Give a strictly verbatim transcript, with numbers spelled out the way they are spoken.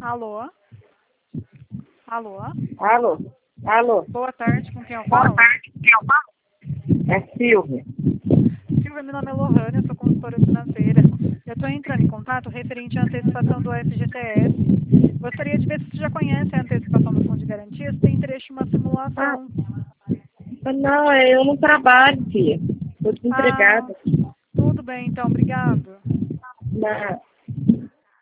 Alô? Alô? Alô? Alô? Boa tarde, com quem eu Boa falo? tarde, quem eu falo? É Silvia. Silvia, meu nome é Lohane, eu sou consultora financeira. Eu estou entrando em contato referente à antecipação do F G T S. Gostaria de ver se você já conhece a antecipação do Fundo de Garantia, se tem interesse em uma Ah, simulação. não, é, eu não trabalho, filha. Estou Ah, desempregada. tudo bem, então, obrigado. Não.